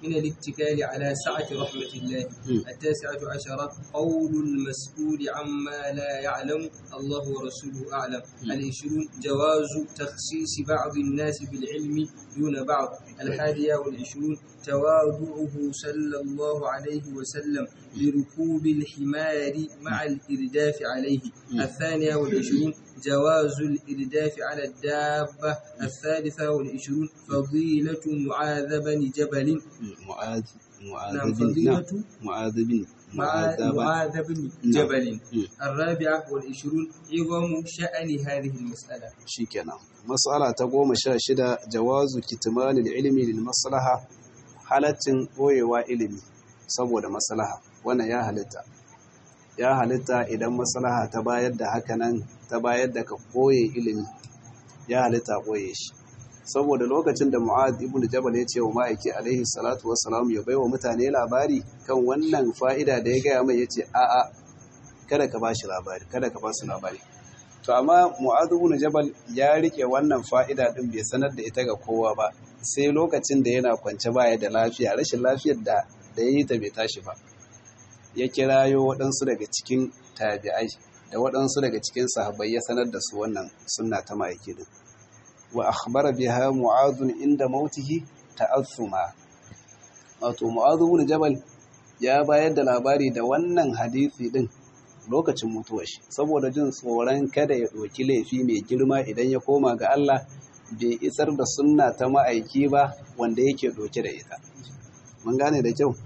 من الاتكال على سعة رحمة الله. التاسعة عشرة قول المسؤول عما لا يعلم الله ورسوله أعلم. العشرون جواز تخصيص بعض الناس بالعلم دون بعض. الحادية والعشرون تواضعه صلى الله عليه وسلم لركوب الحمار مع الإرداف عليه. الثانية والعشرون جواز الإرداف على الدابة. الثالثة والعشرون فضيلة معاذ بن جبل. معاذ معاذ نعم، بن فضيلة معاذ بن معاذ معاذ بن جبل. الرابعة والعشرون عظم شأن هذه المسألة. shikenan mas'ala ta goma sha shida jawazu kitmanil ilmi lil maslaha halaccin boyewa ilimi saboda maslaha wannan ya halitta ya halitta idan maslaha ta bayar da hakanan ta bayar da ka boye ilimi ya halitta boye shi saboda lokacin da Mu'adh ibn Jabal ya ce wa ma'aiki alaihi salatu wassalam ya baiwa mutane labari kan wannan fa'ida da ya gaya mai yace a'a kada ka bashi labari kada ka basu labari to amma Mu'adh ibn Jabal ya rike wannan fa'ida din bai sanar da ita ga kowa ba sai lokacin da yana kwance baya da lafiya rashin lafiyar da da yayi ta bai tashi ba ya kirayo waɗansu daga cikin tabi'ai da waɗansu daga cikin sahabbai ya sanar da su wannan sunna ta ma'aiki din wa akhbara biha Mu'adh inda mautihi ta'assuma wato Mu'adh ibn Jabal ya bayar da labari da wannan hadisi din lokacin mutuwar shi saboda jin tsoron kada ya ɗauki laifi mai girma idan ya koma ga Allah bai isar da sunna ta ma'aiki ba wanda yake ɗauke da ita mun gane da kyau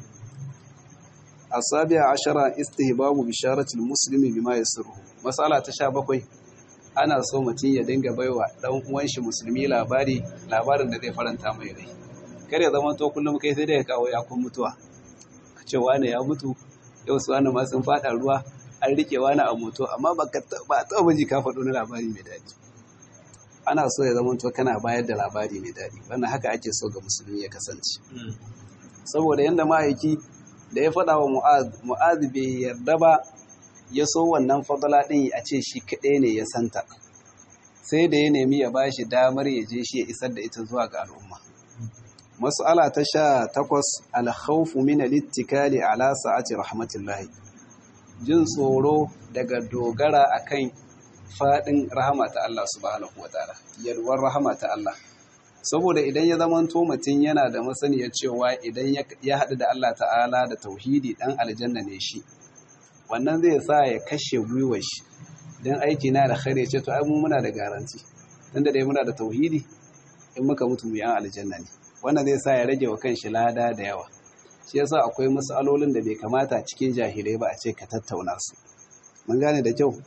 asabi'a ashara istihbabu bisharatil muslimi bima yasruhu masala ta sha bakwai ana so mutum ya dinga baiwa dan uwan shi musulmi labari labarin da zai faranta mai rai kar ya zama to kullum kai sai dai ka kawo ya kun mutuwa ka ce wani ya mutu yau su wani ma sun fada ruwa an rike wani a moto amma ba ka ba ta baji ka faɗo na labari mai daɗi ana so ya zama to kana bayar da labari mai daɗi wannan haka ake so ga musulmi ya kasance saboda yanda ma'aiki da ya faɗa wa Mu'adh Mu'adh bai yarda ba ya so wannan fadala ɗin a ce shi kaɗai ne ya santa sai da ya nemi ya ba shi damar ya je shi ya isar da ita zuwa ga al'umma mas'ala ta sha takwas alkhawfu min al-ittikali ala sa'ati rahmatillahi jin tsoro daga dogara akan fadin rahama ta Allah subhanahu wataala yalwar rahama ta Allah saboda idan ya zamanto mutum yana da masaniyar cewa idan ya haɗu da Allah ta'ala da tauhidi ɗan aljanna ne shi wannan zai sa ya kashe gwiwar shi don aiki na da khare ce to ai mu muna da garanti tunda dai muna da tauhidi in muka mutu mu yan aljanna ne wannan zai sa ya rage wa kanshi lada da yawa shi yasa akwai masalolin da bai kamata cikin jahilai ba a ce ka tattauna su mun gane da kyau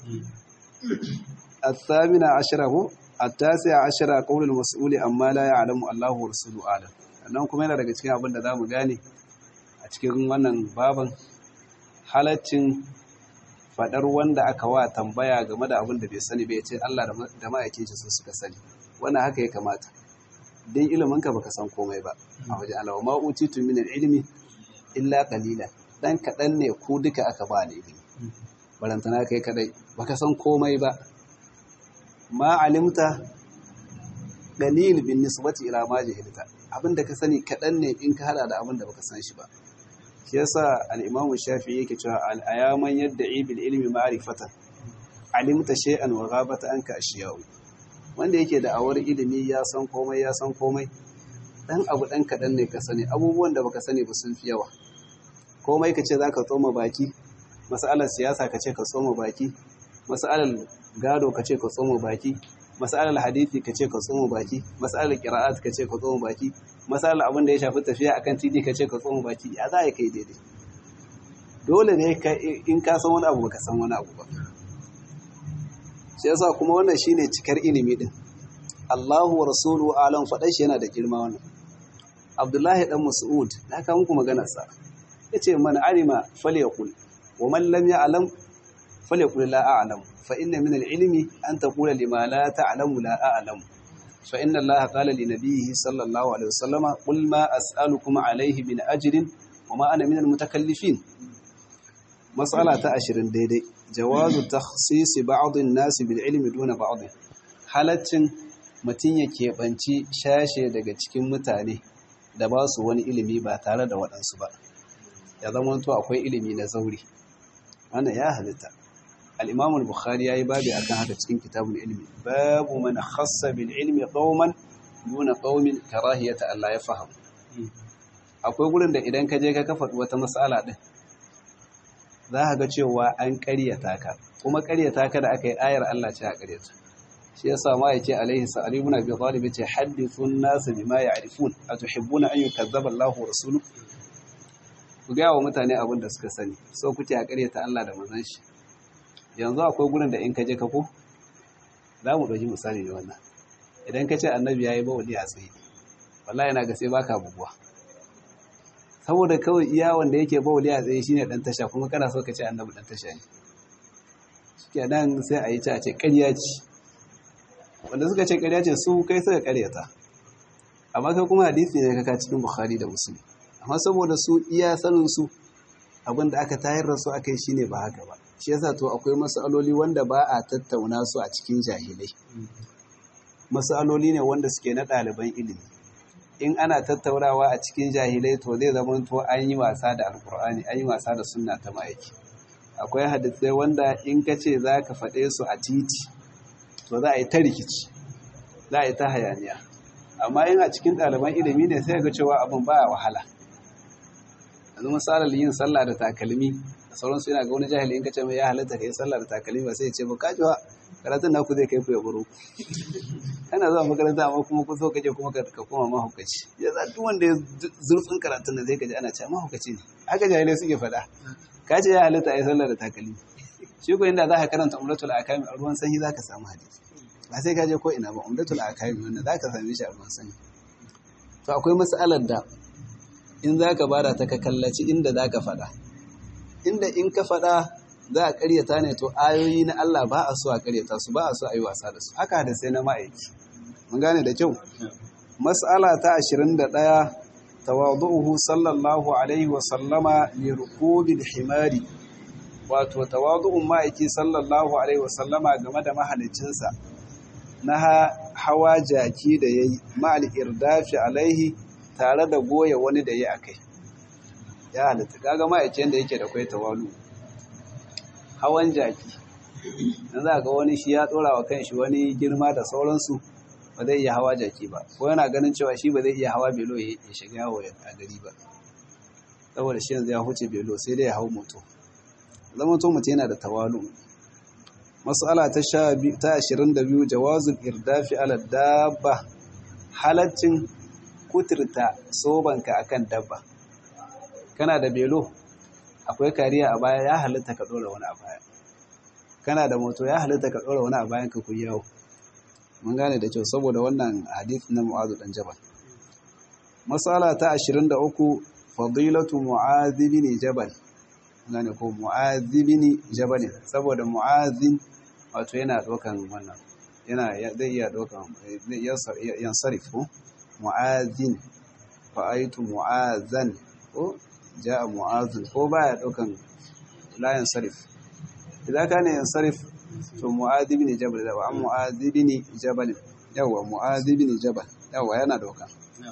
الثامنة عشرة التاسعة عشرة قول المسؤول أما لا يعلم الله ورسوله أعلم annan kuma yana daga cikin abin da zamu gane a cikin wannan baban halaccin fadar wanda aka wa tambaya game da abin da bai sani bai ce Allah da ma'aikin shi suka sani wannan haka ya kamata dan ilimin ka baka san komai ba a wajen Allah ma utitu min ilmi illa qalila dan kadan ne ku duka aka ba ni ilimi barantana kai kadai baka san komai ba ma alimta dalil bin nisbati ila ma jahilta abinda ka sani kadan ne in ka hada da abinda baka san shi ba shi yasa al-imam shafi'i yake cewa al-ayaman yad'i bil ilmi ma'rifatan alimta shay'an wa ghabata anka ashiya'u wanda yake da awar ilimi ya san komai ya san komai dan abu dan kadan ne ka sani abubuwan da baka sani ba sun fi yawa komai kace zaka tsoma baki mas'alar siyasa kace ka tsoma baki mas'alar gado kace ka tsoma baki mas'alar hadisi kace ka tsoma baki mas'alar qira'at kace ka tsoma baki mas'alar abin da ya shafi tafiya akan titi kace ka tsoma baki ya za kai daidai dole ne ka in ka san wani abu baka san wani abu ba shi yasa kuma wannan shine cikar ilimi din Allahu wa rasuluhu alam fadan shi yana da girma wannan Abdullahi dan Mas'ud na ka muku maganar sa yace man alima falyaqul wa man lam ya'lam falyaqul la a'lam fa inna min al-ilmi an taqula lima la ta'lamu la a'lam fa inna Allah qala li nabiyhi sallallahu alaihi wasallama qul ma as'alukum alayhi min ajrin wa ma ana min al-mutakallifin mas'ala ta ashirin daidai jawazu takhsis ba'd an-nas bil ilmi duna ba'd halaccin mutun ya kebanci shashe daga cikin mutane da ba su wani ilimi ba tare da waɗansu ba ya zama to akwai ilimi na zauri wannan ya halitta al-Imam al-Bukhari yayi babu akan haka cikin kitabul ilmi babu man khassa bil ilmi qauman duna qaumin karahiyata Allah ya faham akwai gurin da idan ka je ka kafa wata mas'ala din za ka ga cewa an ƙaryata ka kuma ƙaryata ka da aka yi ayar Allah ce a ƙaryata shi yasa ma yake alaihi sa'ali ibn abi talib yace hadithun nas bima ya'rifun atuhibbuna an yukazzaba Allahu wa rasuluhu ku ga wa mutane abin da suka sani so kuke a ƙaryata Allah da manzon shi yanzu akwai gurin da in ka je ka ko za mu ɗauki misali da wannan idan ka ce annabi yayi bawali a tsaye wallahi ina ga sai baka buguwa saboda kawai iya wanda yake bawali a tsaye shine dan tasha kuma kana so ka ce annabi dan tasha ne kenan sai a yi ta ce ƙarya ce wanda suka ce ƙarya ce su kai suka ƙaryata amma kai kuma hadisi ne kaka cikin Bukhari da Muslim amma saboda su iya sanin su abinda aka tayar da su akai shine ba haka ba shi yasa to akwai masaloli wanda ba a tattauna su a cikin jahilai masaloli ne wanda suke na ɗaliban ilimi in ana tattaunawa a cikin jahilai to zai zama to an yi wasa da alkur'ani an yi wasa da sunna ta ma'aiki akwai hadisai wanda in ka ce za ka faɗe su a titi to za a yi ta rikici za a yi ta hayaniya amma in a cikin ɗaliban ilimi ne sai ga cewa abin ba wahala yanzu misalin yin sallah da takalmi da sauransu yana ga wani jahili in ka ce mai ya halatta ka yi sallah da takalmi ba sai ya ce ba kajiwa karatun naku zai kai ku ya buru kana zuwa makaranta amma kuma ku so kaje kuma ka koma mahaukaci ya za duk wanda ya zurfin karatun da zai kaji ana cewa mahaukaci ne haka jahilai suke faɗa ka ce ya halatta a yi sallah da takalmi shi ko inda za ka karanta umratul akami a ruwan sanyi za ka samu hadisi ba sai ka je ko ina ba umratul akami wanda za ka same shi a ruwan sanyi to akwai mas'alar da in za ka bada ta ka kallaci inda za ka faɗa inda in ka faɗa za a ƙaryata ne to ayoyi na Allah ba a so a ƙaryata su ba a so a yi wasa da su haka da sai na ma'aiki mun gane da kyau mas'ala ta ashirin da ɗaya tawadu'uhu sallallahu alaihi wa sallama li rukubil himari wato tawadu'un ma'aiki sallallahu alaihi wa sallama game da mahaliccinsa na hawa jaki da yayi ma'al irdafi alaihi tare da goya wani da yayi akai ya halitta kaga ma'aikin da yake da kai tawalu hawan jaki dan za ga wani shi ya dora wa kanshi wani girma da sauransu ba zai iya hawa jaki ba ko yana ganin cewa shi ba zai iya hawa belo ya shiga yawo a gari ba saboda shi yanzu ya huce belo sai dai ya hau moto zama to mutum yana da tawalu mas'ala ta sha ta ashirin da biyu jawazul irdafi ala dabba halaccin kuturta sobanka akan dabba kana da belo akwai kariya a baya ya halitta ka dora wani a baya kana da moto ya halitta ka dora wani a bayan ka ku yawo mun gane da kyau saboda wannan hadith na Mu'adh dan Jabal masala ta ashirin da uku fadilatu Mu'adh bin Jabal gane ko Mu'adh bin Jabal saboda Mu'adh wato yana dokan wannan yana zai iya dokan yan sarif ko Mu'adh fa aitu Mu'adhan ko ja'a Mu'adh ko baya dokan la yan sarif idan kana yan sarif to Mu'adh bin Jabal da wa Mu'adh bin Jabal yawa Mu'adh bin Jabal yawa yana doka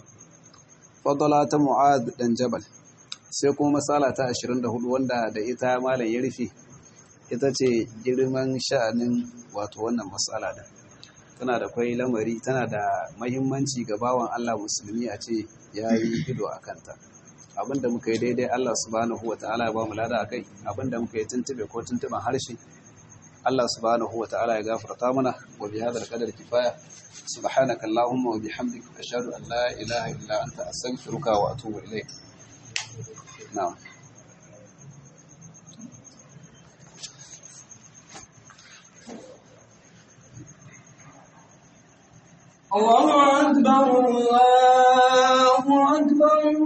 fadala ta Mu'adh dan Jabal sai kuma masala ta ashirin da hudu wanda da ita malam ya rufe ita ce girman sha'anin wato wannan masala da tana da kai lamari tana da muhimmanci ga bawan Allah musulmi a ce yayi ido akan ta abinda muka yi daidai Allah subhanahu wataala ya ba mu lada akai abinda muka yi tuntube ko tuntuban harshe Allah subhanahu wataala ya gafarta mana wa bi hadal qadar kifaya subhanaka allahumma wa bihamdika ashhadu an la ilaha illa anta astaghfiruka wa atubu ilayk na'am الله أكبر الله أكبر